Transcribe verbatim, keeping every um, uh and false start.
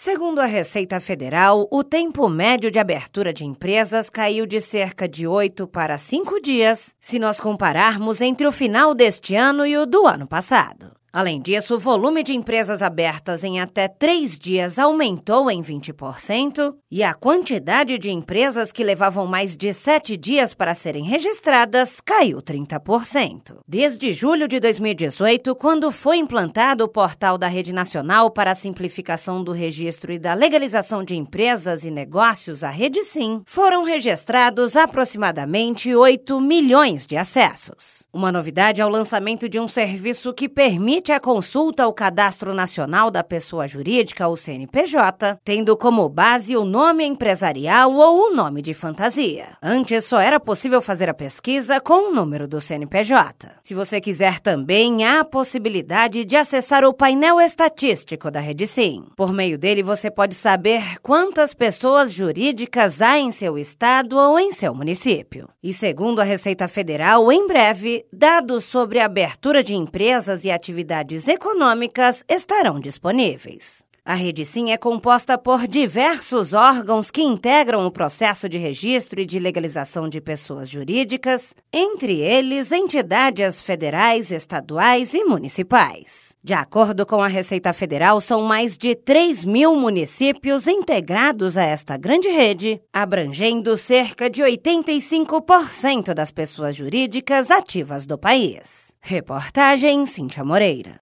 Segundo a Receita Federal, o tempo médio de abertura de empresas caiu de cerca de oito para cinco dias, se nós compararmos entre o final deste ano e o do ano passado. Além disso, o volume de empresas abertas em até três dias aumentou em vinte por cento e a quantidade de empresas que levavam mais de sete dias para serem registradas caiu trinta por cento. Desde julho de dois mil e dezoito, quando foi implantado o portal da Rede Nacional para a Simplificação do Registro e da Legalização de Empresas e Negócios, a REDESIM, foram registrados aproximadamente oito milhões de acessos. Uma novidade é o lançamento de um serviço que permite a consulta ao Cadastro Nacional da Pessoa Jurídica, ou C N P J, tendo como base o nome empresarial ou o nome de fantasia. Antes, só era possível fazer a pesquisa com o número do C N P J. Se você quiser também, há a possibilidade de acessar o painel estatístico da REDESIM. Por meio dele, você pode saber quantas pessoas jurídicas há em seu estado ou em seu município. E segundo a Receita Federal, em breve, dados sobre a abertura de empresas e atividades econômicas estarão disponíveis. A REDESIM é composta por diversos órgãos que integram o processo de registro e de legalização de pessoas jurídicas, entre eles entidades federais, estaduais e municipais. De acordo com a Receita Federal, são mais de três mil municípios integrados a esta grande rede, abrangendo cerca de oitenta e cinco por cento das pessoas jurídicas ativas do país. Reportagem Cíntia Moreira.